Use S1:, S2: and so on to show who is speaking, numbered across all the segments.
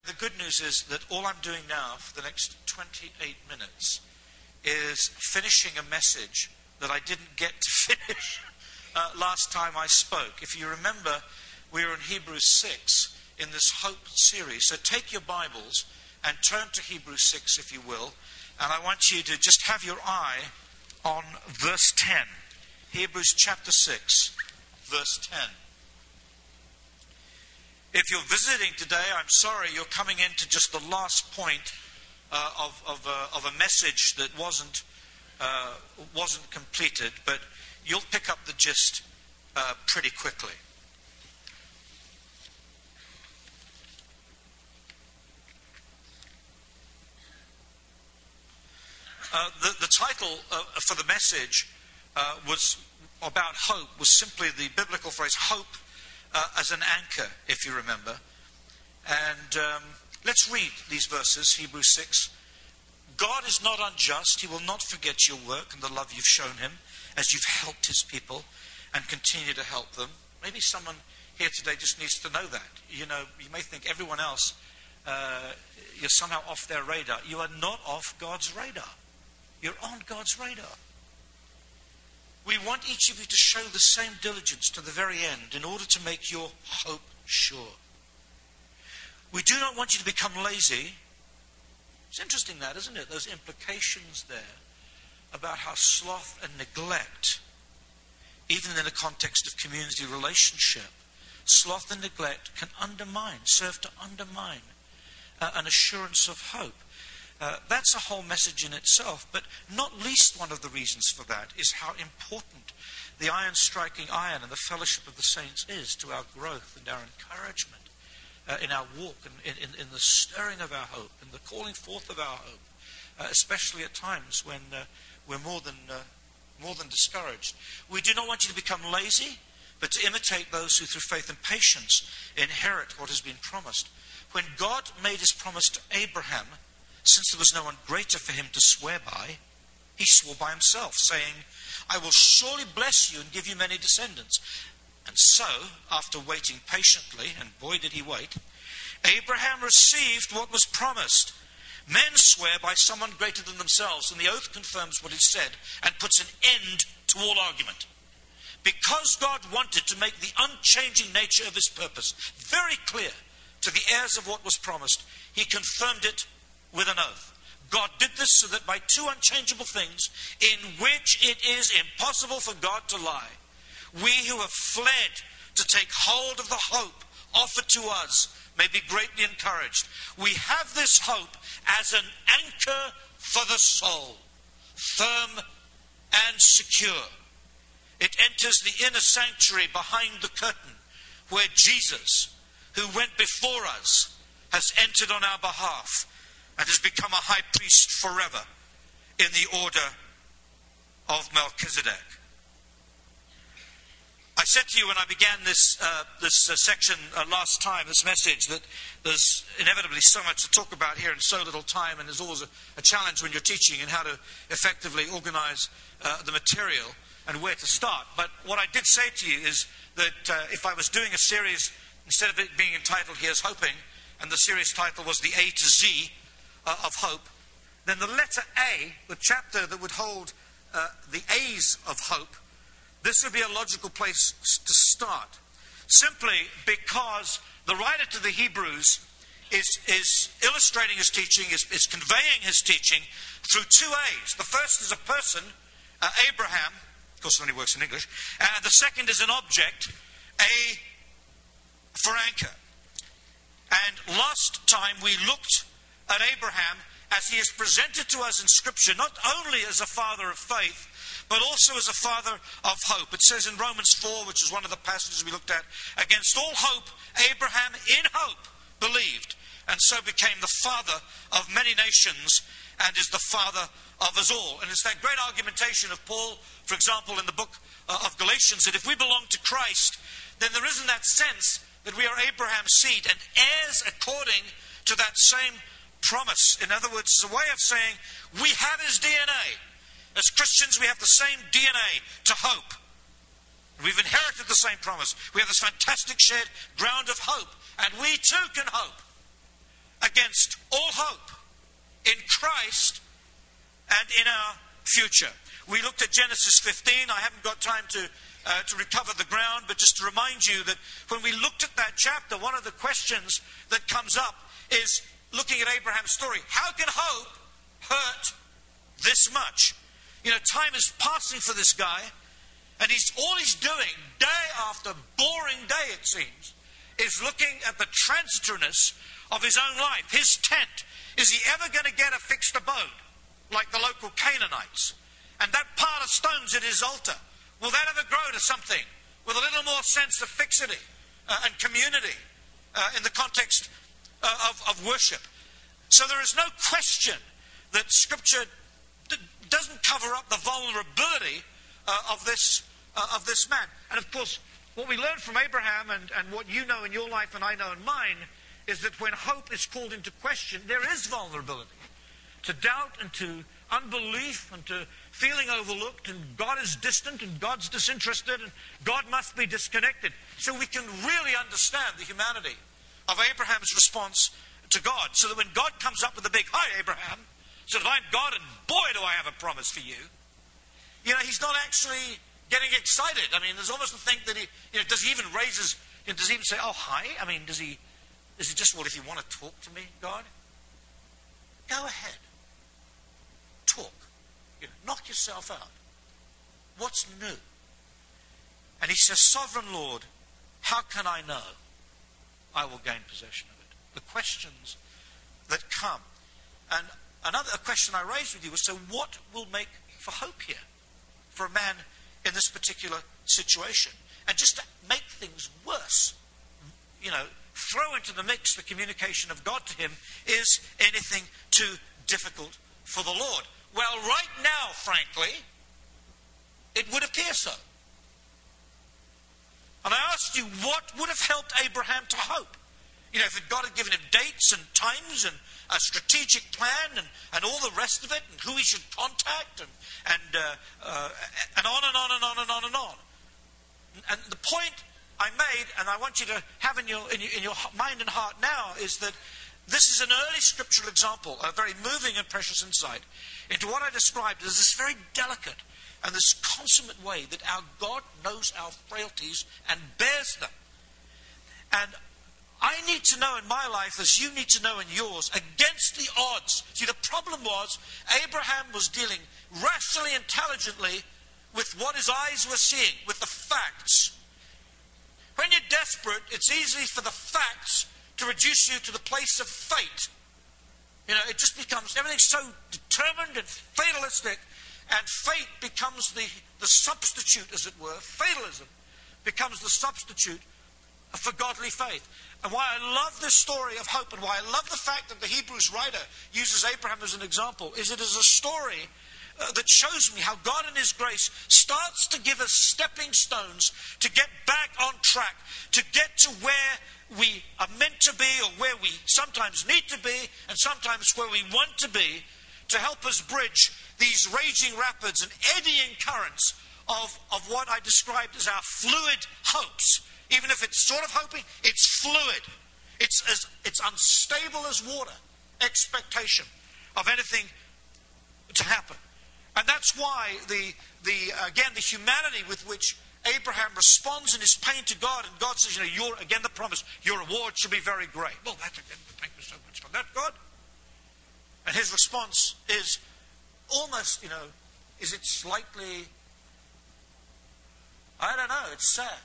S1: The good news is that all I'm doing now for the next 28 minutes is finishing a message that I didn't get to finish last time I spoke. If you remember, we were in Hebrews 6 in this Hope series. So take your Bibles and turn to Hebrews 6, if you will. And I want you to just have your eye on verse 10. Hebrews chapter 6, verse 10. If you're visiting today, I'm sorry, you're coming into just the last point of a message that wasn't completed, but you'll pick up the gist pretty quickly. The title for the message was about hope, was simply the biblical phrase, hope as an anchor, if you remember. And let's read these verses, Hebrews 6. God is not unjust. He will not forget your work and the love you've shown him as you've helped his people and continue to help them. Maybe someone here today just needs to know that. You know, you may think everyone else, you're somehow off their radar. You are not off God's radar. You're on God's radar. We want each of you to show the same diligence to the very end in order to make your hope sure. We do not want you to become lazy. It's interesting that, isn't it? Those implications there about how sloth and neglect, even in the context of community relationship, sloth and neglect can serve to undermine an assurance of hope. That's a whole message in itself, but not least one of the reasons for that is how important the iron striking iron and the fellowship of the saints is to our growth and our encouragement in our walk and in the stirring of our hope and the calling forth of our hope, especially at times when we're more than discouraged. We do not want you to become lazy, but to imitate those who through faith and patience inherit what has been promised. When God made his promise to Abraham, since there was no one greater for him to swear by, he swore by himself, saying, I will surely bless you and give you many descendants. And so, after waiting patiently, and boy did he wait, Abraham received what was promised. Men swear by someone greater than themselves, and the oath confirms what is said and puts an end to all argument. Because God wanted to make the unchanging nature of his purpose very clear to the heirs of what was promised, he confirmed it with an oath. God did this so that by two unchangeable things, in which it is impossible for God to lie, we who have fled to take hold of the hope offered to us may be greatly encouraged. We have this hope as an anchor for the soul, firm and secure. It enters the inner sanctuary behind the curtain, where Jesus, who went before us, has entered on our behalf and has become a high priest forever in the order of Melchizedek. I said to you when I began this section last time, this message, that there's inevitably so much to talk about here in so little time, and there's always a challenge when you're teaching in how to effectively organize the material and where to start. But what I did say to you is that if I was doing a series, instead of it being entitled Here's Hoping, and the series title was The A to Z of Hope, then the letter A, the chapter that would hold the A's of hope, this would be a logical place to start. Simply because the writer to the Hebrews is illustrating his teaching, is conveying his teaching through two A's. The first is a person, Abraham, of course it only works in English, and the second is an object, A for anchor. And last time we looked at Abraham as he is presented to us in Scripture, not only as a father of faith, but also as a father of hope. It says in Romans 4, which is one of the passages we looked at, against all hope, Abraham in hope believed, and so became the father of many nations, and is the father of us all. And it's that great argumentation of Paul, for example, in the book of Galatians, that if we belong to Christ, then there isn't that sense that we are Abraham's seed and heirs according to that same promise. In other words, it's a way of saying we have his DNA. As Christians, we have the same DNA to hope. We've inherited the same promise. We have this fantastic shared ground of hope. And we too can hope. against all hope in Christ and in our future. We looked at Genesis 15. I haven't got time to recover the ground, but just to remind you that when we looked at that chapter, one of the questions that comes up is looking at Abraham's story. How can hope hurt this much? You know, time is passing for this guy, and all he's doing, day after boring day it seems, is looking at the transitoriness of his own life. His tent. Is he ever going to get a fixed abode like the local Canaanites? And that pile of stones at his altar, will that ever grow to something with a little more sense of fixity and community in the context of worship? So there is no question that Scripture doesn't cover up the vulnerability of this man. And of course, what we learn from Abraham and what you know in your life and I know in mine is that when hope is called into question, there is vulnerability to doubt and to unbelief and to feeling overlooked, and God is distant and God's disinterested and God must be disconnected. So we can really understand the humanity of Abraham's response to God. So that when God comes up with a big, "Hi, Abraham," so that I'm God and boy do I have a promise for you. You know, he's not actually getting excited. I mean, there's almost a think that does he even raise his, does he even say, "Oh, hi"? I mean, does he just, "Well, if you want to talk to me, God, go ahead. Talk. Knock yourself out. What's new?" And he says, "Sovereign Lord, how can I know I will gain possession of it?" The questions that come. And a question I raised with you was, so what will make for hope here for a man in this particular situation? And just to make things worse, throw into the mix the communication of God to him. Is anything too difficult for the Lord? Well, right now, frankly, it would appear so. And I asked you, what would have helped Abraham to hope? If God had given him dates and times and a strategic plan and all the rest of it, and who he should contact, and on and on and on and on and on. And the point I made, and I want you to have in your mind and heart now, is that this is an early scriptural example, a very moving and precious insight into what I described as this very delicate and this consummate way that our God knows our frailties and bears them. And I need to know in my life, as you need to know in yours, against the odds. See, the problem was Abraham was dealing rationally, intelligently with what his eyes were seeing, with the facts. When you're desperate, it's easy for the facts to reduce you to the place of fate. It just becomes, everything's so determined and fatalistic, and fate becomes the substitute, as it were. Fatalism becomes the substitute for godly faith. And why I love this story of hope, and why I love the fact that the Hebrews writer uses Abraham as an example, is it is a story that shows me how God in His grace starts to give us stepping stones to get back on track, to get to where we are meant to be, or where we sometimes need to be, and sometimes where we want to be, to help us bridge these raging rapids and eddying currents of what I described as our fluid hopes. Even if it's sort of hoping, it's fluid. It's unstable as water. Expectation of anything to happen. And that's why the humanity with which Abraham responds in his pain to God, and God says, again the promise, your reward should be very great. Well, thank you so much for that, God. And his response is almost, is it slightly, I don't know, it's sad.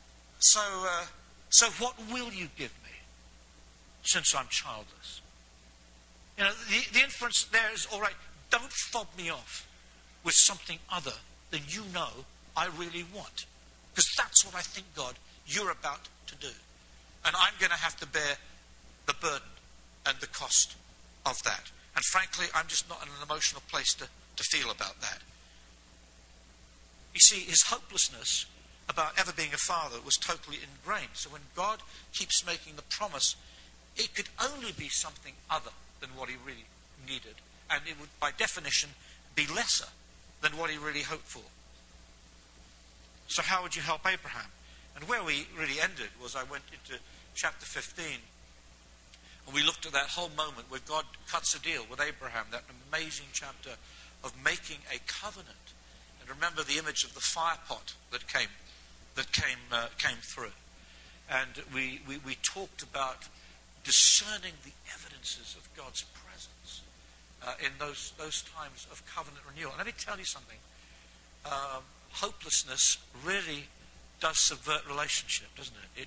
S1: So what will you give me, since I'm childless? The inference there is, all right, don't fob me off with something other than I really want. Because that's what I think, God, you're about to do. And I'm going to have to bear the burden and the cost of that. And frankly, I'm just not in an emotional place to feel about that. You see, his hopelessness about ever being a father was totally ingrained. So when God keeps making the promise, it could only be something other than what he really needed. And it would, by definition, be lesser than what he really hoped for. So how would you help Abraham? And where we really ended was I went into chapter 15, And we looked at that whole moment where God cuts a deal with Abraham, that amazing chapter of making a covenant. And remember the image of the fire pot that came through. And we talked about discerning the evidences of God's presence in those times of covenant renewal. And let me tell you something. Hopelessness really does subvert relationship, doesn't it?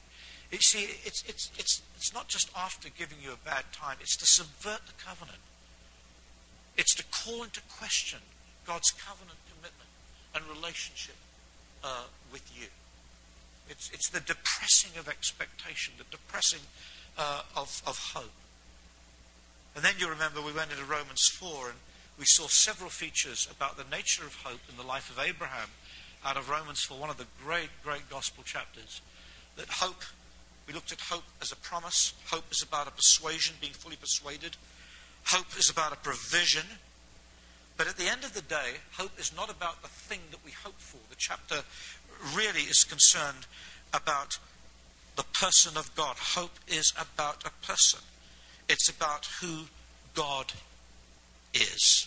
S1: It's not just after giving you a bad time. It's to subvert the covenant. It's to call into question God's covenant commitment and relationship with you. It's the depressing of expectation, the depressing of hope. And then you remember we went into Romans 4 and we saw several features about the nature of hope in the life of Abraham out of Romans 4, one of the great, great gospel chapters. That hope, we looked at hope as a promise. Hope is about a persuasion, being fully persuaded. Hope is about a provision. But at the end of the day, hope is not about the thing that we hope for. The chapter really is concerned about the person of God. Hope is about a person. It's about who God is.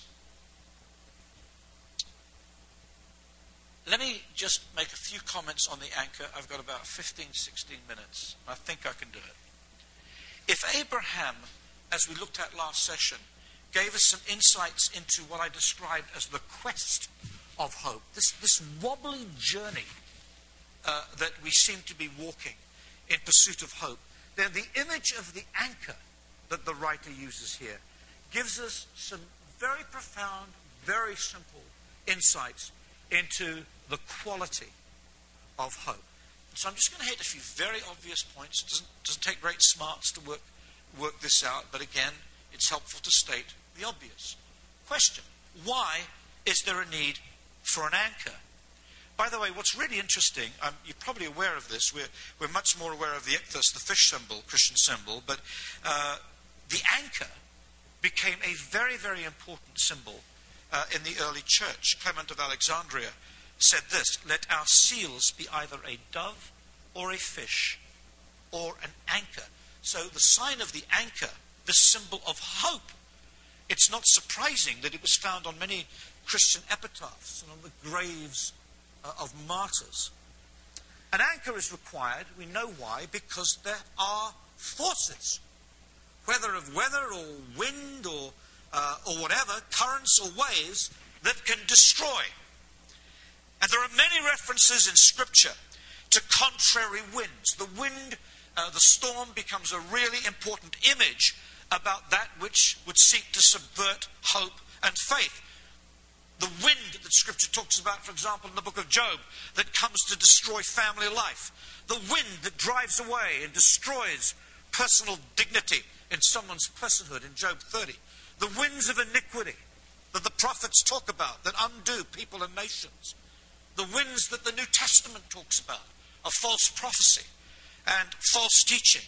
S1: Let me just make a few comments on the anchor. I've got about 15, 16 minutes. I think I can do it. If Abraham, as we looked at last session, gave us some insights into what I described as the quest of hope, this wobbly journey that we seem to be walking in pursuit of hope, then the image of the anchor that the writer uses here gives us some very profound, very simple insights into the quality of hope. So I'm just going to hit a few very obvious points. It doesn't take great smarts to work this out, but again, it's helpful to state the obvious. Question: why is there a need for an anchor? By the way, what's really interesting, you're probably aware of this, we're much more aware of the ichthus, the fish symbol, Christian symbol, but the anchor became a very, very important symbol in the early church. Clement of Alexandria said this: let our seals be either a dove or a fish or an anchor. So the sign of the anchor, the symbol of hope, it's not surprising that it was found on many Christian epitaphs and on the graves of martyrs. An anchor is required, we know why, because there are forces, whether of weather or wind or whatever, currents or waves, that can destroy. And there are many references in Scripture to contrary winds. The wind, the storm, becomes a really important image about that which would seek to subvert hope and faith. The wind that Scripture talks about, for example, in the book of Job, that comes to destroy family life. The wind that drives away and destroys personal dignity in someone's personhood in Job 30. The winds of iniquity that the prophets talk about that undo people and nations. The winds that the New Testament talks about of false prophecy and false teaching.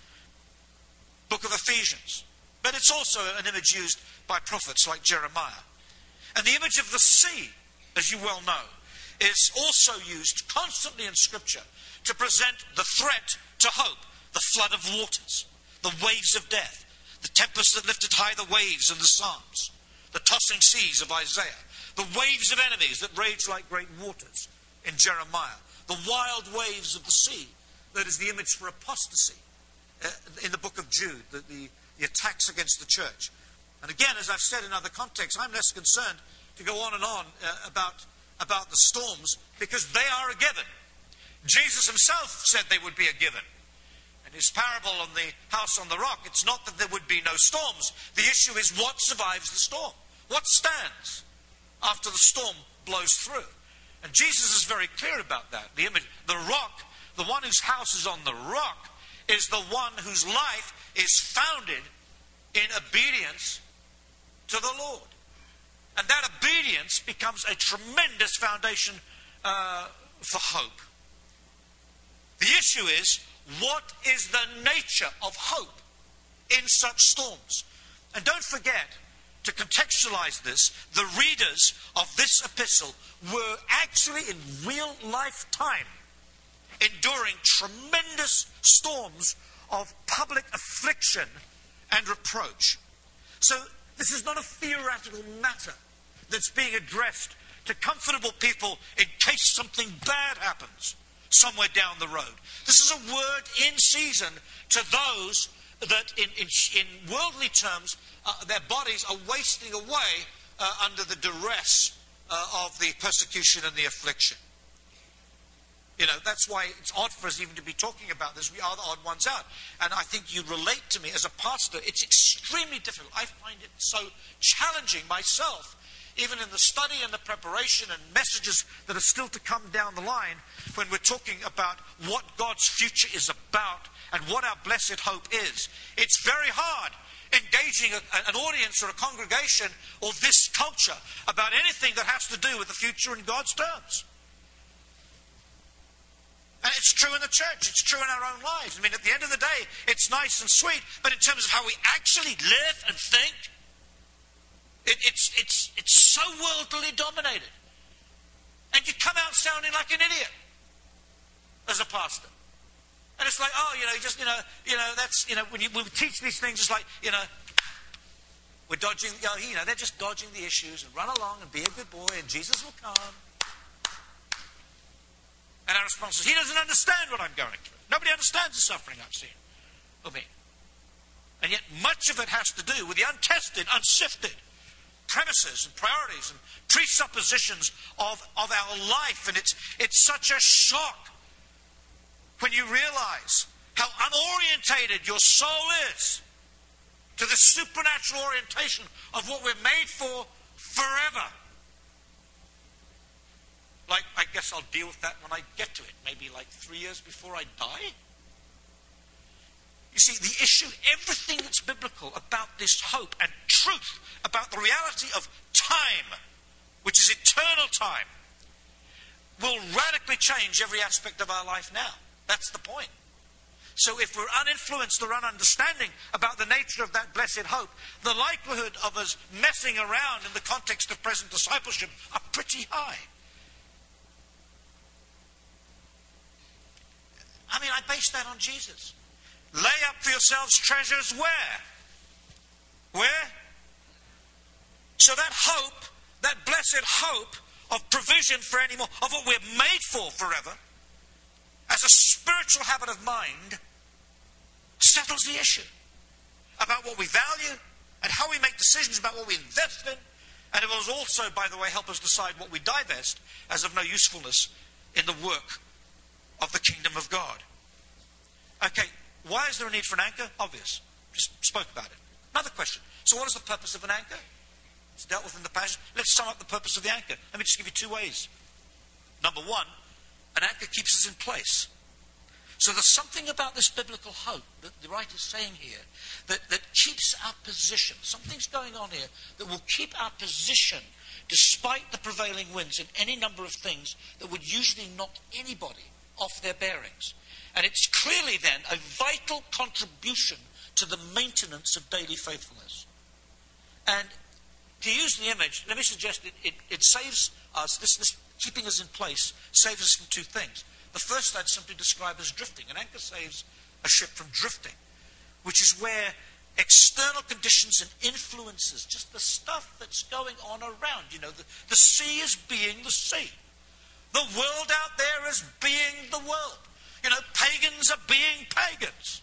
S1: Book of Ephesians. But it's also an image used by prophets like Jeremiah. And the image of the sea, as you well know, is also used constantly in Scripture to present the threat to hope. The flood of waters, the waves of death, the tempest that lifted high the waves in the Psalms, the tossing seas of Isaiah, the waves of enemies that rage like great waters in Jeremiah, the wild waves of the sea, that is the image for apostasy in the book of Jude, the attacks against the church. And again, as I've said in other contexts, I'm less concerned to go on and on about the storms, because they are a given. Jesus himself said they would be a given. In his parable on the house on the rock, it's not that there would be no storms. The issue is what survives the storm. What stands after the storm blows through? And Jesus is very clear about that. The image, the rock, the one whose house is on the rock, is the one whose life is founded in obedience to the Lord. And that obedience becomes a tremendous foundation for hope. The issue is, what is the nature of hope in such storms? And don't forget to contextualize this. The readers of this epistle were actually in real life time enduring tremendous storms of public affliction and reproach. So this is not a theoretical matter that's being addressed to comfortable people in case something bad happens somewhere down the road. This is a word in season to those that in worldly terms, their bodies are wasting away under the duress of the persecution and the affliction. You know, that's why it's odd for us even to be talking about this. We are the odd ones out. And I think you relate to me as a pastor. It's extremely difficult. I find it so challenging myself, even in the study and the preparation and messages that are still to come down the line, when we're talking about what God's future is about and what our blessed hope is. It's very hard engaging an audience or a congregation or this culture about anything that has to do with the future in God's terms. And it's true in the church. It's true in our own lives. I mean, at the end of the day, it's nice and sweet, but in terms of how we actually live and think, it's so worldly dominated. And you come out sounding like an idiot as a pastor. And it's like, oh, that's, when we teach these things, it's like, we're dodging, they're just dodging the issues and run along and be a good boy and Jesus will come. And our response is, he doesn't understand what I'm going through. Nobody understands the suffering I've seen or me. And yet much of it has to do with the untested, unsifted premises and priorities and presuppositions of our life. And it's such a shock when you realize how unorientated your soul is to the supernatural orientation of what we're made for forever. Like, I guess I'll deal with that when I get to it. Maybe like 3 years before I die. You see, the issue, everything that's biblical about this hope and truth, about the reality of time, which is eternal time, will radically change every aspect of our life now. That's the point. So if we're uninfluenced or ununderstanding about the nature of that blessed hope, the likelihood of us messing around in the context of present discipleship are pretty high. I mean, I base that on Jesus. Lay up for yourselves treasures where? Where? So that hope, that blessed hope of provision for any more, of what we're made for forever, as a spiritual habit of mind, settles the issue about what we value and how we make decisions about what we invest in. And it will also, by the way, help us decide what we divest as of no usefulness in the work of the kingdom of God. Okay, why is there a need for an anchor? Obvious. Just spoke about it. Another question. So what is the purpose of an anchor? It's dealt with in the passage. Let's sum up the purpose of the anchor. Let me just give you 2 ways. Number one, an anchor keeps us in place. So there's something about this biblical hope that the writer is saying here that keeps our position. Something's going on here that will keep our position despite the prevailing winds in any number of things that would usually knock anybody off their bearings. And it's clearly then a vital contribution to the maintenance of daily faithfulness. And to use the image, let me suggest it saves us, this keeping us in place, saves us from 2 things. The first I'd simply describe as drifting. An anchor saves a ship from drifting, which is where external conditions and influences, just the stuff that's going on around, the sea is being the sea. The world out there is being the world. Pagans are being pagans.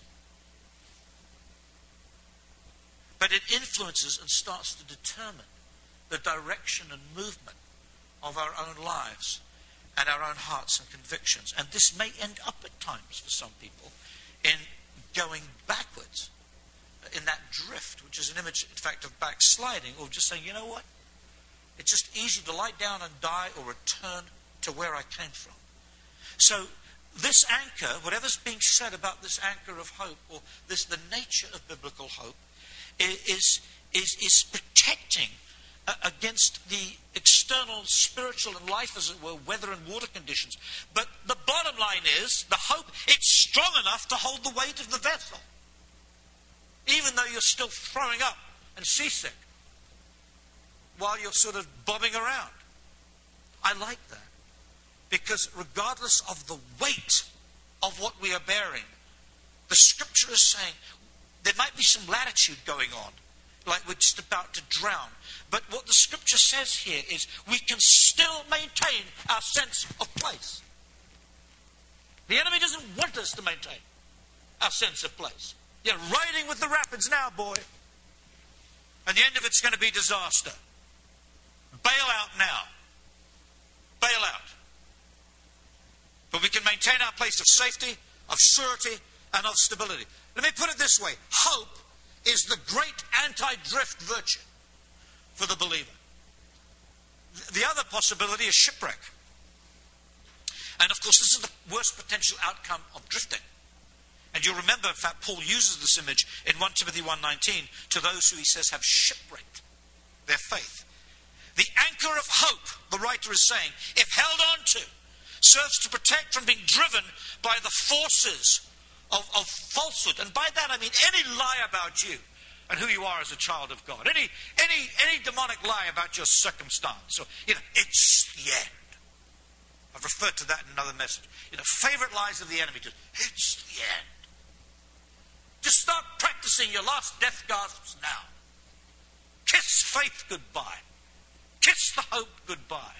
S1: But it influences and starts to determine the direction and movement of our own lives and our own hearts and convictions. And this may end up at times for some people in going backwards, in that drift, which is an image, in fact, of backsliding, or just saying, you know what? It's just easy to lie down and die or return to where I came from. So this anchor, whatever's being said about this anchor of hope, or the nature of biblical hope, is protecting against the external spiritual and life, as it were, weather and water conditions. But the bottom line is, the hope, it's strong enough to hold the weight of the vessel, even though you're still throwing up and seasick while you're sort of bobbing around. I like that. Because regardless of the weight of what we are bearing, the Scripture is saying there might be some latitude going on, like we're just about to drown. But what the scripture says here is we can still maintain our sense of place. The enemy doesn't want us to maintain our sense of place. You're riding with the rapids now, boy. And the end of it's going to be disaster. Bail out now. Bail out. But we can maintain our place of safety, of surety, and of stability. Let me put it this way. Hope is the great anti-drift virtue for the believer. The other possibility is shipwreck. And of course, this is the worst potential outcome of drifting. And you'll remember, in fact, Paul uses this image in 1 Timothy 1:19 to those who he says have shipwrecked their faith. The anchor of hope, the writer is saying, if held on to, serves to protect from being driven by the forces of falsehood. And by that I mean any lie about you and who you are as a child of God. Any demonic lie about your circumstance. So, it's the end. I've referred to that in another message. Favorite lies of the enemy. It's the end. Just start practicing your last death gasps now. Kiss faith goodbye. Kiss the hope goodbye.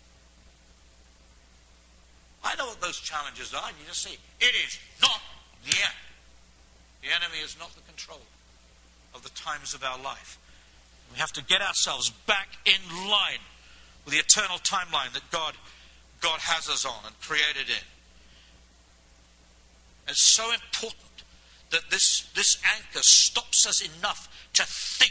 S1: I know what those challenges are, and you just say, it is not the end. The enemy is not the controller of the times of our life. We have to get ourselves back in line with the eternal timeline that God has us on and created in. It's so important that this anchor stops us enough to think,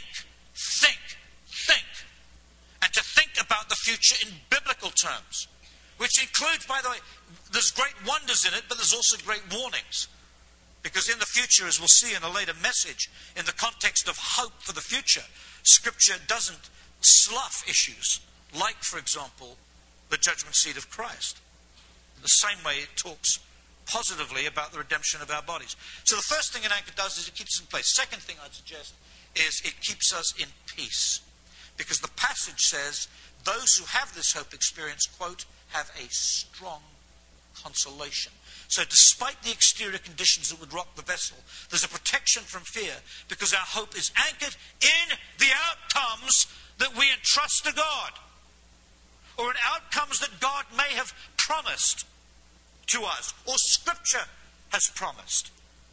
S1: and to think about the future in biblical terms, which includes, by the way, there's great wonders in it, but there's also great warnings. Because in the future, as we'll see in a later message, in the context of hope for the future, Scripture doesn't slough issues, like, for example, the judgment seat of Christ. In the same way, it talks positively about the redemption of our bodies. So the first thing an anchor does is it keeps us in place. Second thing I'd suggest is it keeps us in peace. Because the passage says, those who have this hope experience, quote, have a strong consolation. So despite the exterior conditions that would rock the vessel, there's a protection from fear because our hope is anchored in the outcomes that we entrust to God. Or in outcomes that God may have promised to us, or Scripture has promised.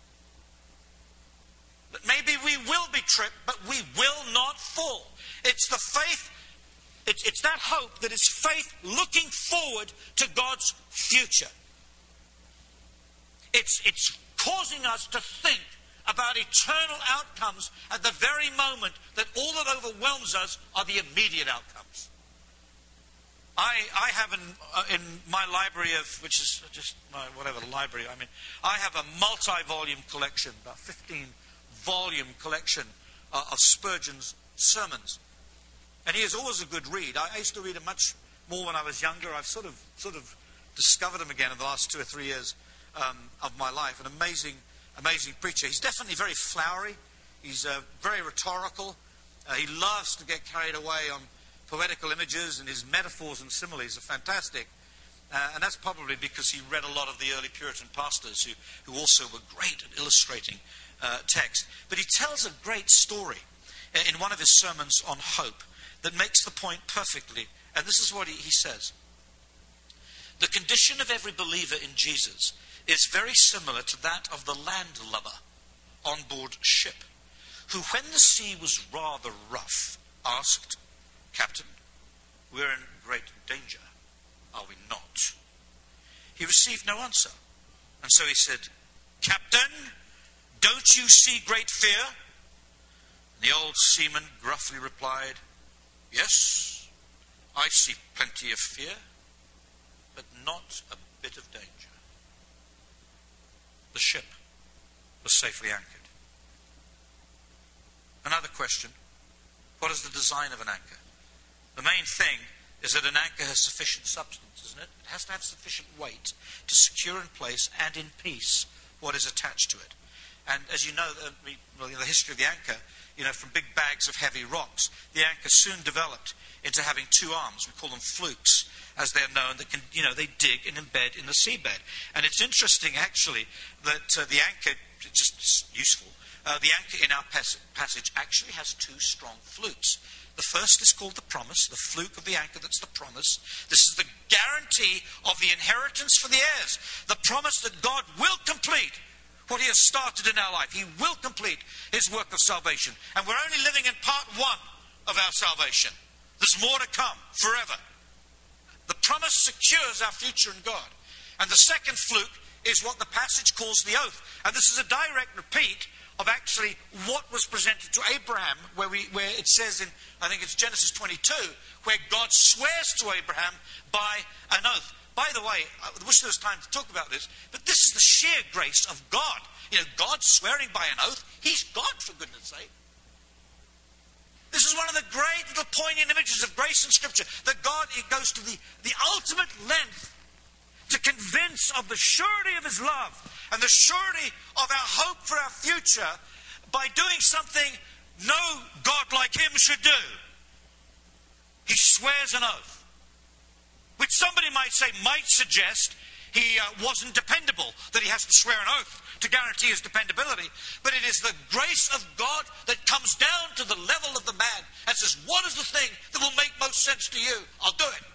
S1: That maybe we will be tripped, but we will not fall. It's the faith, it's that hope that is faith looking forward to God's future. It's causing us to think about eternal outcomes at the very moment that all that overwhelms us are the immediate outcomes. I have in my library which is just my whatever library, I have a multi-volume collection, about 15-volume collection of Spurgeon's sermons. And he is always a good read. I used to read him much more when I was younger. I've sort of discovered him again in the last 2 or 3 years of my life. An amazing preacher. He's definitely very flowery. He's very rhetorical. He loves to get carried away on poetical images, and his metaphors and similes are fantastic. And that's probably because he read a lot of the early Puritan pastors who also were great at illustrating text. But he tells a great story in one of his sermons on hope that makes the point perfectly. And this is what he says. The condition of every believer in Jesus is very similar to that of the landlubber on board ship, who, when the sea was rather rough, asked, "Captain, we're in great danger, are we not?" He received no answer. And so he said, "Captain, don't you see great fear?" And the old seaman gruffly replied, "Yes, I see plenty of fear, but not a bit of danger." The ship was safely anchored. Another question, what is the design of an anchor? The main thing is that an anchor has sufficient substance, isn't it? It has to have sufficient weight to secure in place and in peace what is attached to it. And as you know, the history of the anchor, from big bags of heavy rocks, the anchor soon developed into having 2 arms. We call them flukes, as they're known, that can, they dig and embed in the seabed. And it's interesting, actually, that the anchor, it's just useful, the anchor in our passage actually has two strong flukes. The first is called the promise, the fluke of the anchor, that's the promise. This is the guarantee of the inheritance for the heirs. The promise that God will complete what he has started in our life. He will complete his work of salvation. And we're only living in part one of our salvation. There's more to come forever. The promise secures our future in God. And the second fluke is what the passage calls the oath. And this is a direct repeat of actually what was presented to Abraham, where it says in, I think it's Genesis 22, where God swears to Abraham by an oath. By the way, I wish there was time to talk about this, but this is the sheer grace of God. You know, God swearing by an oath. He's God, for goodness sake. This is one of the great little poignant images of grace in Scripture, that God, it goes to the ultimate length to convince of the surety of his love and the surety of our hope for our future by doing something no God like him should do. He swears an oath, which somebody might suggest he wasn't dependable, that he has to swear an oath to guarantee his dependability. But it is the grace of God that comes down to the level of the man and says, what is the thing that will make most sense to you? I'll do it.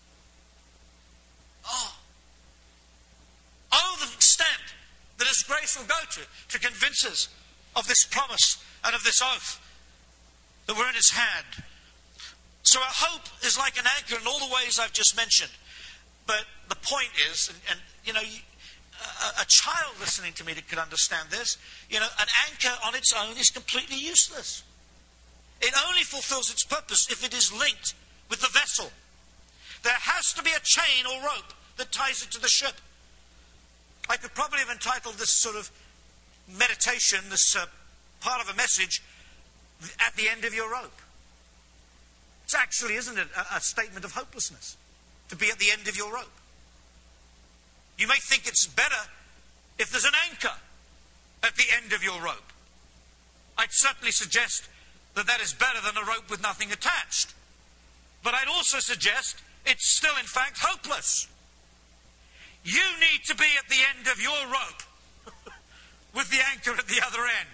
S1: Oh, the extent that his grace will go to convince us of this promise and of this oath that we're in his hand. So our hope is like an anchor in all the ways I've just mentioned. But the point is, and you know, a child listening to me that could understand this, you know, an anchor on its own is completely useless. It only fulfills its purpose if it is linked with the vessel. There has to be a chain or rope that ties it to the ship. I could probably have entitled this sort of meditation, this part of a message, at the end of your rope. It's actually, isn't it, a statement of hopelessness to be at the end of your rope. You may think it's better if there's an anchor at the end of your rope. I'd certainly suggest that that is better than a rope with nothing attached. But I'd also suggest it's still, in fact, hopeless. You need to be at the end of your rope with the anchor at the other end.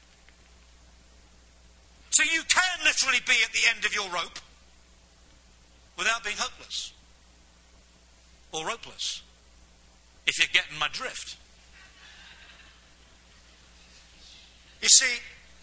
S1: So you can literally be at the end of your rope without being hopeless or ropeless, if you're getting my drift. You see,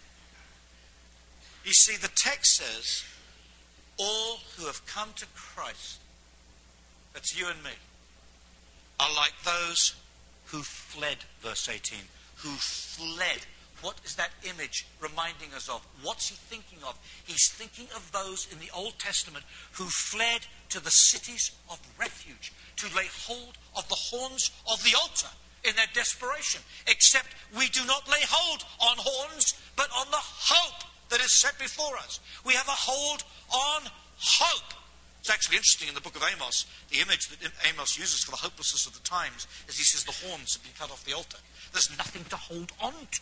S1: the text says, all who have come to Christ, that's you and me, are like those who fled, verse 18, who fled. What is that image reminding us of? What's he thinking of? He's thinking of those in the Old Testament who fled to the cities of refuge to lay hold of the horns of the altar in their desperation. Except we do not lay hold on horns, but on the hope that is set before us. We have a hold on hope. It's actually interesting in the book of Amos, the image that Amos uses for the hopelessness of the times is he says the horns have been cut off the altar. There's nothing to hold on to.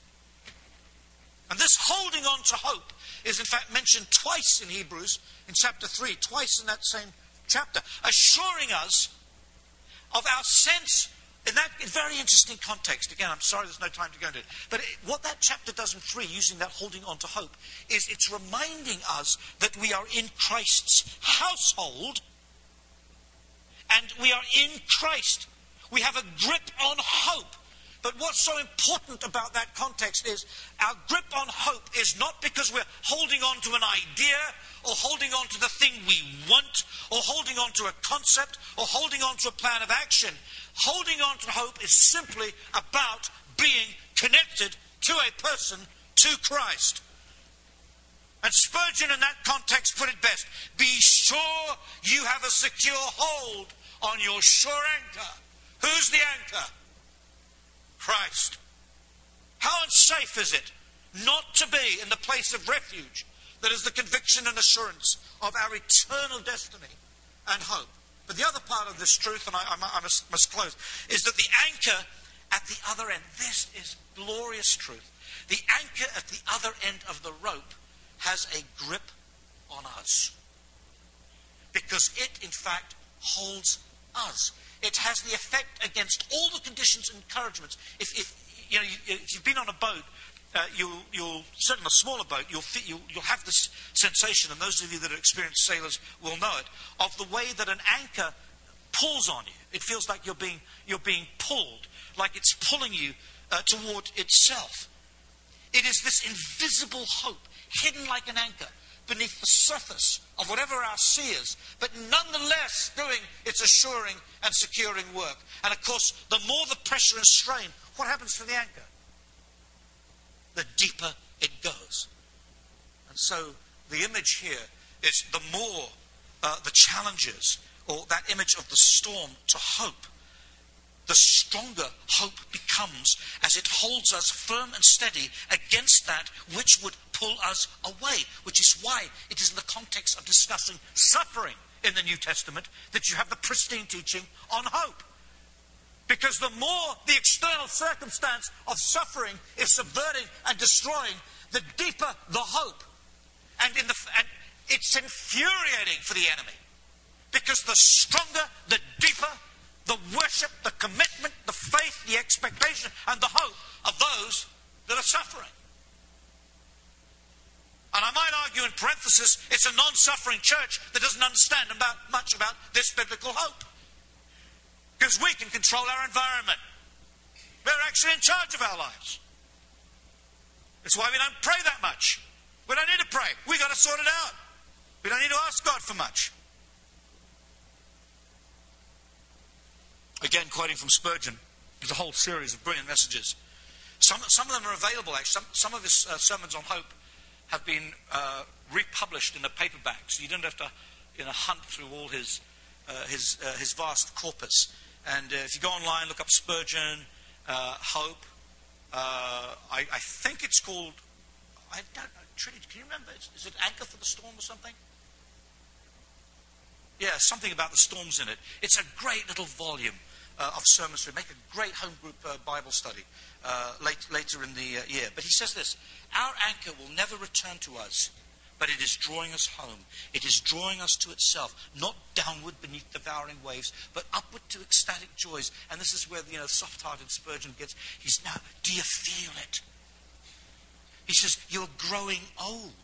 S1: And this holding on to hope is in fact mentioned twice in Hebrews, in chapter 3, twice in that same chapter, assuring us of our sense in that very interesting context. Again, I'm sorry there's no time to go into it. But what that chapter does in 3, using that holding on to hope, is it's reminding us that we are in Christ's household and we are in Christ. We have a grip on hope. But what's so important about that context is our grip on hope is not because we're holding on to an idea or holding on to the thing we want or holding on to a concept or holding on to a plan of action. Holding on to hope is simply about being connected to a person, to Christ. And Spurgeon in that context put it best. Be sure you have a secure hold on your sure anchor. Who's the anchor? Christ. How unsafe is it not to be in the place of refuge that is the conviction and assurance of our eternal destiny and hope? But the other part of this truth, and I must close, is that the anchor at the other end, this is glorious truth. The anchor at the other end of the rope has a grip on us. Because it, in fact, holds us. It has the effect against all the conditions and encouragements. If you've been on a boat you'll certainly in a smaller boat, you'll have this sensation, and those of you that are experienced sailors will know it, of the way that an anchor pulls on you. It feels like you're being pulled, like it's pulling you toward itself. It is this invisible hope, hidden like an anchor, beneath the surface of whatever our sea is, but nonetheless doing its assuring and securing work. And of course, the more the pressure and strain, what happens to the anchor? The deeper it goes. And so the image here is the more the challenges, or that image of the storm to hope, the stronger hope becomes as it holds us firm and steady against that which would pull us away, which is why it is in the context of discussing suffering in the New Testament that you have the pristine teaching on hope. Because the more the external circumstance of suffering is subverting and destroying, the deeper the hope. And it's infuriating for the enemy. Because the stronger, the deeper, the worship, the commitment, the faith, the expectation, and the hope of those that are suffering. And I might argue in parenthesis, it's a non-suffering church that doesn't understand much about this biblical hope. Because we can control our environment. We're actually in charge of our lives. That's why we don't pray that much. We don't need to pray. We've got to sort it out. We don't need to ask God for much. Again, quoting from Spurgeon, there's a whole series of brilliant messages. Some of them are available, actually. Some of his sermons on hope have been republished in a paperback, so you don't have to hunt through all his vast corpus. And if you go online, look up Spurgeon, Hope. I think it's called, I don't know, Trinity, can you remember? Is it Anchor for the Storm or something? Yeah, something about the storms in it. It's a great little volume of sermons to make a great home group Bible study later in the year. But he says this: our anchor will never return to us, but it is drawing us home. It is drawing us to itself, not downward beneath devouring waves, but upward to ecstatic joys. And this is where the soft-hearted Spurgeon gets. He's now, do you feel it? He says, you're growing old.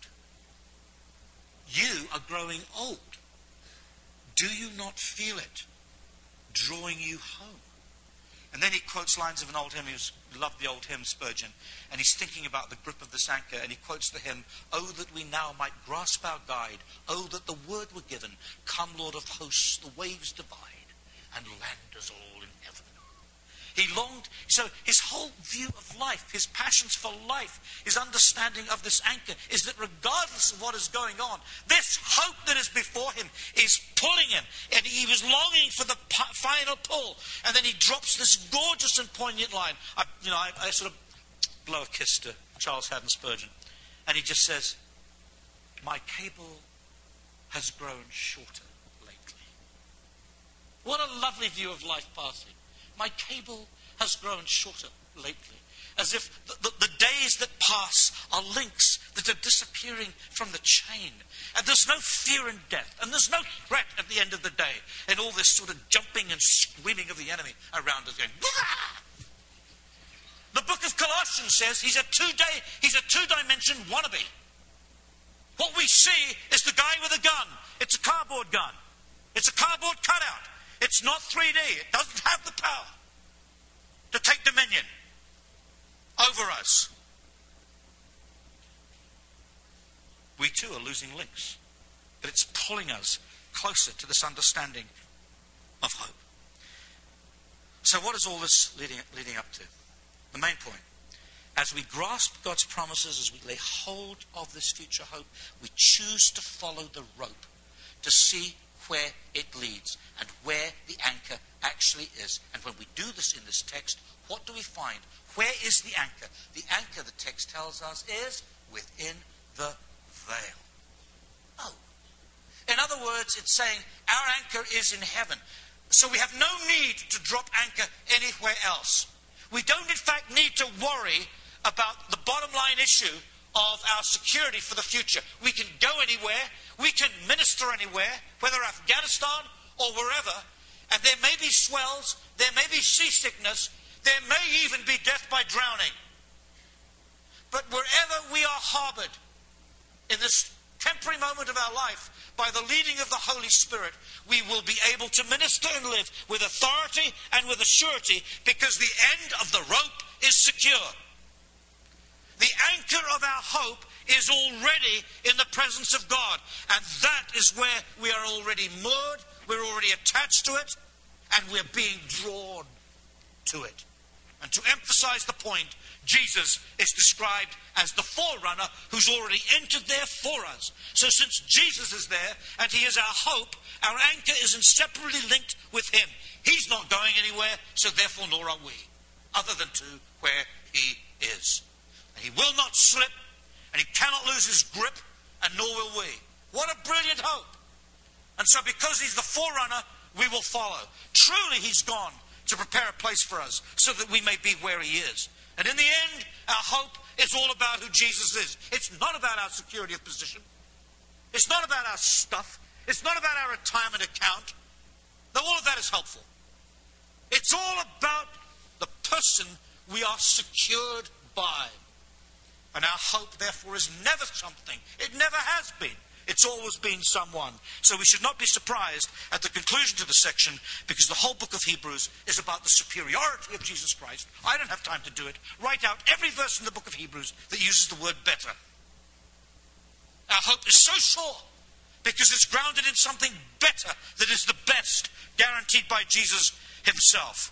S1: You are growing old. Do you not feel it drawing you home? And then he quotes lines of an old hymn. He loved the old hymn, Spurgeon. And he's thinking about the grip of this anchor. And he quotes the hymn, "Oh, that we now might grasp our guide. Oh, that the word were given. Come, Lord of hosts, the waves divide, and land us all in heaven." He longed, so his whole view of life, his passions for life, his understanding of this anchor is that regardless of what is going on, this hope that is before him is pulling him. And he was longing for the final pull. And then he drops this gorgeous and poignant line. I sort of blow a kiss to Charles Haddon Spurgeon. And he just says, "My cable has grown shorter lately." What a lovely view of life passing. My cable has grown shorter lately. As if the days that pass are links that are disappearing from the chain. And there's no fear in death. And there's no threat at the end of the day. And all this sort of jumping and screaming of the enemy around us going, "Wah!" The book of Colossians says he's a two-dimension wannabe. What we see is the guy with a gun. It's a cardboard gun. It's a cardboard cutout. It's not 3D. It doesn't have the power to take dominion over us. We too are losing links, but it's pulling us closer to this understanding of hope. So what is all this leading up to? The main point. As we grasp God's promises, as we lay hold of this future hope, we choose to follow the rope to see where it leads and where the anchor actually is. And when we do this in this text, what do we find? Where is the anchor? The anchor, the text tells us, is within the veil. Oh. In other words, it's saying our anchor is in heaven. So we have no need to drop anchor anywhere else. We don't, in fact, need to worry about the bottom line issue of our security for the future. We can go anywhere. We can minister anywhere, whether Afghanistan or wherever. And there may be swells. There may be seasickness. There may even be death by drowning. But wherever we are harbored in this temporary moment of our life, by the leading of the Holy Spirit, we will be able to minister and live with authority and with assurity, because the end of the rope is secure. The anchor of our hope is already in the presence of God. And that is where we are already moored, we're already attached to it, and we're being drawn to it. And to emphasize the point, Jesus is described as the forerunner who's already entered there for us. So since Jesus is there and he is our hope, our anchor is inseparably linked with him. He's not going anywhere, so therefore nor are we, other than to where he is. And he will not slip, and he cannot lose his grip, and nor will we. What a brilliant hope. And so because he's the forerunner, we will follow. Truly he's gone to prepare a place for us so that we may be where he is. And in the end, our hope is all about who Jesus is. It's not about our security of position. It's not about our stuff. It's not about our retirement account. Though all of that is helpful. It's all about the person we are secured by. And our hope, therefore, is never something. It never has been. It's always been someone. So we should not be surprised at the conclusion to the section, because the whole book of Hebrews is about the superiority of Jesus Christ. I don't have time to do it. Write out every verse in the book of Hebrews that uses the word better. Our hope is so sure because it's grounded in something better that is the best, guaranteed by Jesus himself.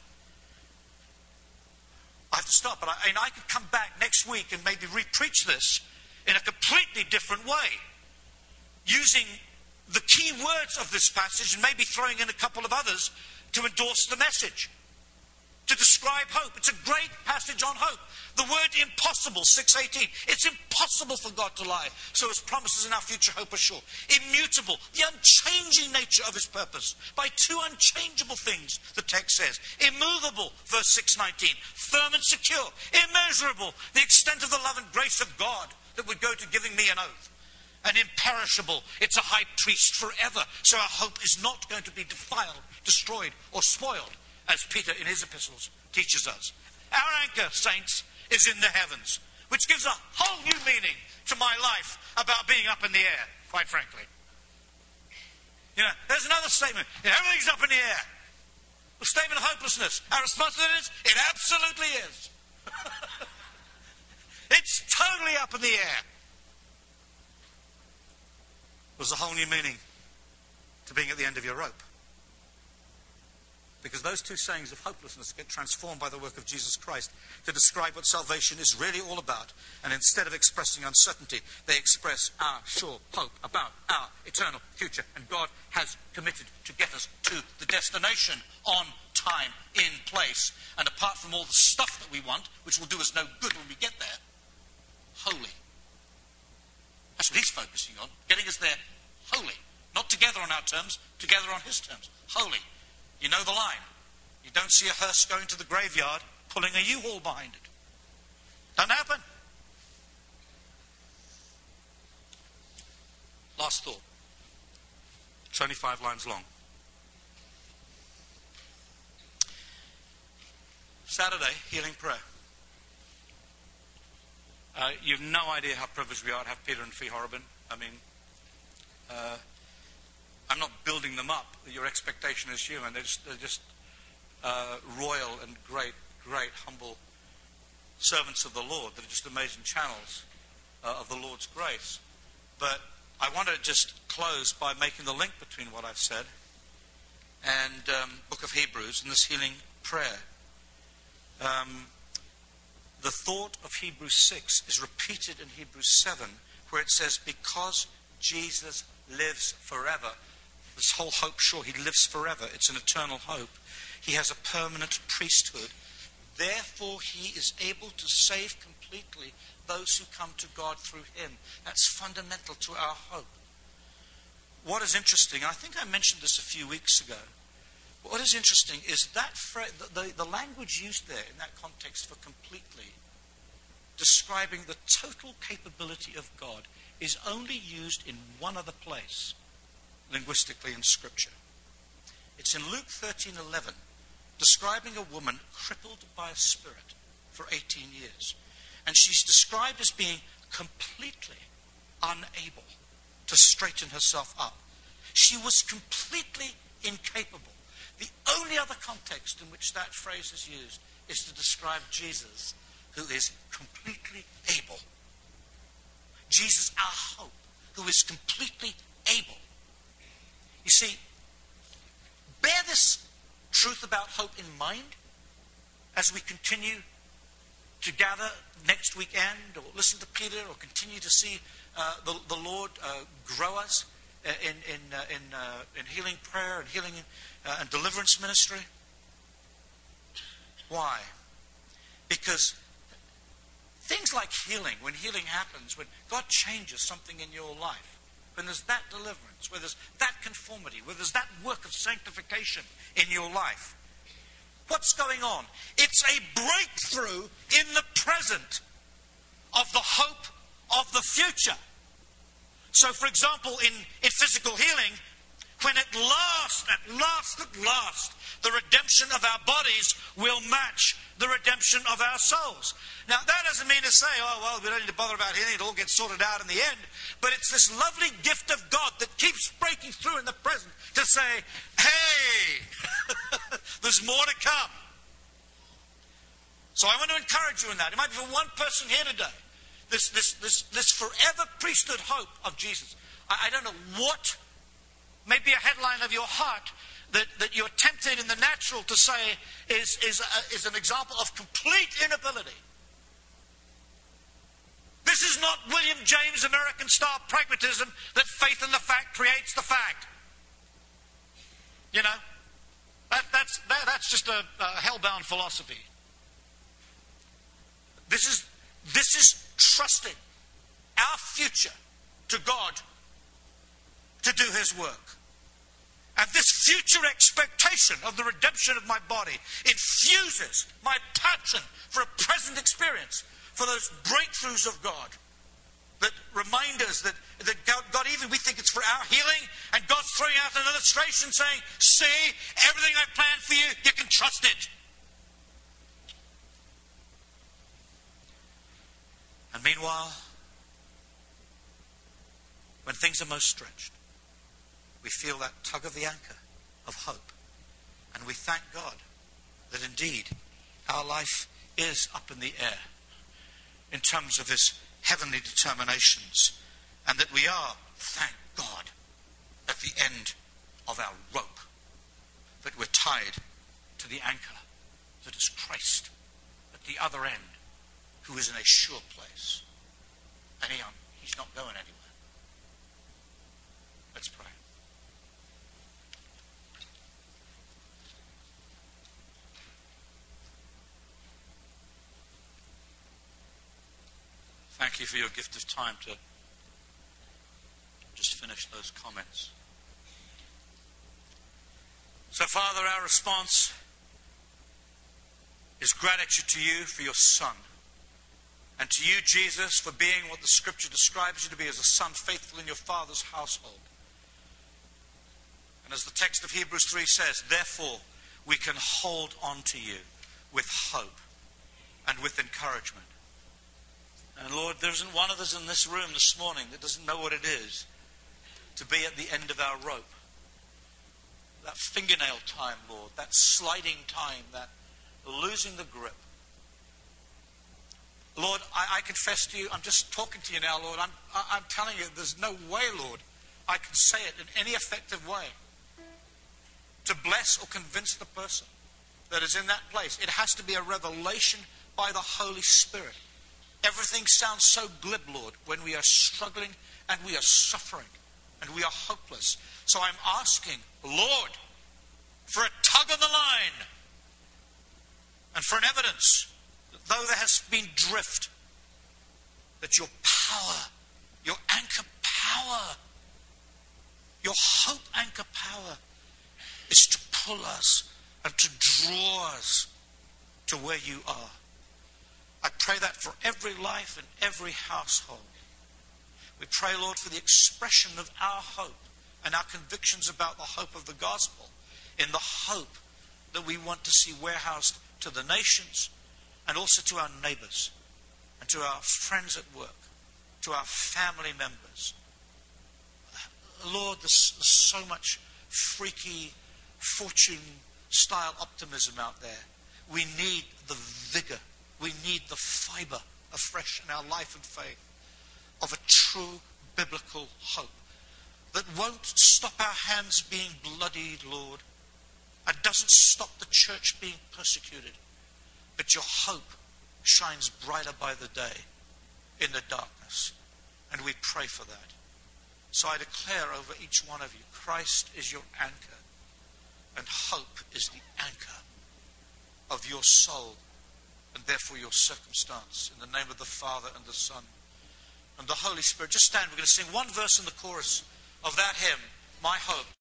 S1: I have to stop, but I could come back next week and maybe re-preach this in a completely different way, using the key words of this passage and maybe throwing in a couple of others to endorse the message, to describe hope. It's a great passage on hope. The word impossible, 6:18. It's impossible for God to lie, so his promises in our future hope are sure. Immutable, the unchanging nature of his purpose, by two unchangeable things, the text says. Immovable, verse 6:19. Firm and secure. Immeasurable, the extent of the love and grace of God that would go to giving me an oath. And imperishable, it's a high priest forever, so our hope is not going to be defiled, destroyed, or spoiled, as Peter in his epistles teaches us. Our anchor, saints, is in the heavens, which gives a whole new meaning to my life about being up in the air, quite frankly. You know, there's another statement. Everything's up in the air. The statement of hopelessness. Our response to it is, it absolutely is. It's totally up in the air. There's a whole new meaning to being at the end of your rope. Because those two sayings of hopelessness get transformed by the work of Jesus Christ to describe what salvation is really all about. And instead of expressing uncertainty, they express our sure hope about our eternal future. And God has committed to get us to the destination on time, in place. And apart from all the stuff that we want, which will do us no good when we get there, holy. That's what he's focusing on. Getting us there holy. Not together on our terms, together on his terms. Holy. You know the line. You don't see a hearse going to the graveyard pulling a U-Haul behind it. Doesn't happen. Last thought. It's only 5 lines long. Saturday, healing prayer. You've no idea how privileged we are to have Peter and Fee Horobin. I mean, I'm not building them up. Your expectation is human. They're just royal and great, humble servants of the Lord. They're just amazing channels of the Lord's grace. But I want to just close by making the link between what I've said and Book of Hebrews and this healing prayer. The thought of Hebrews 6 is repeated in Hebrews 7, where it says, because Jesus lives forever. This whole hope, sure, he lives forever. It's an eternal hope. He has a permanent priesthood. Therefore, he is able to save completely those who come to God through him. That's fundamental to our hope. What is interesting, and I think I mentioned this a few weeks ago, what is interesting is that the language used there in that context for completely, describing the total capability of God, is only used in one other place, linguistically in Scripture. It's in Luke 13:11, describing a woman crippled by a spirit for 18 years. And she's described as being completely unable to straighten herself up. She was completely incapable. The only other context in which that phrase is used is to describe Jesus, who is completely able. Jesus, our hope, who is completely able. You see, bear this truth about hope in mind as we continue to gather next weekend, or listen to Peter, or continue to see the Lord grow us in healing prayer and healing and deliverance ministry. Why? Because things like healing, when healing happens, when God changes something in your life, when there's that deliverance, where there's that conformity, where there's that work of sanctification in your life, what's going on? It's a breakthrough in the present of the hope of the future. So, for example, in physical healing, when at last, the redemption of our bodies will match the redemption of our souls. Now, that doesn't mean to say, oh, well, we don't need to bother about healing, it all gets sorted out in the end. But it's this lovely gift of God that keeps breaking through in the present to say, hey, there's more to come. So I want to encourage you in that. It might be for one person here today. This forever priesthood hope of Jesus. I don't know what may be a headline of your heart that you're tempted in the natural to say is an example of complete inability. This is not William James American style pragmatism that faith in the fact creates the fact. You know, that's just a hell-bound philosophy. This is trusting our future to God to do His work. And this future expectation of the redemption of my body infuses my passion for a present experience, for those breakthroughs of God that remind us that God, even we think it's for our healing, and God's throwing out an illustration saying, see, everything I've planned for you, you can trust it. And meanwhile, when things are most stretched, we feel that tug of the anchor of hope. And we thank God that indeed our life is up in the air in terms of His heavenly determinations. And that we are, thank God, at the end of our rope. That we're tied to the anchor that is Christ at the other end, who is in a sure place. And He's not going anywhere. Let's pray. Thank you for your gift of time to just finish those comments. So, Father, our response is gratitude to you for your Son. And to you, Jesus, for being what the Scripture describes you to be as a son faithful in your Father's household. And as the text of Hebrews 3 says, therefore, we can hold on to you with hope and with encouragement. And Lord, there isn't one of us in this room this morning that doesn't know what it is to be at the end of our rope. That fingernail time, Lord, that sliding time, that losing the grip. Lord, I confess to you, I'm just talking to you now, Lord. I'm telling you, there's no way, Lord, I can say it in any effective way to bless or convince the person that is in that place. It has to be a revelation by the Holy Spirit. Everything sounds so glib, Lord, when we are struggling and we are suffering and we are hopeless. So I'm asking, Lord, for a tug on the line and for an evidence that though there has been drift, that your power, your anchor power, your hope anchor power is to pull us and to draw us to where you are. I pray that for every life and every household. We pray, Lord, for the expression of our hope and our convictions about the hope of the gospel, in the hope that we want to see warehoused to the nations and also to our neighbors. and to our friends at work, to our family members. Lord, there's so much freaky fortune-style optimism out there. We need the vigor, we need the fiber afresh in our life and faith of a true biblical hope that won't stop our hands being bloodied, Lord, and doesn't stop the church being persecuted. But your hope shines brighter by the day in the darkness. And we pray for that. So I declare over each one of you, Christ is your anchor, and hope is the anchor of your soul, and therefore your circumstance. In the name of the Father and the Son and the Holy Spirit. Just stand. We're going to sing one verse in the chorus of that hymn, My Hope.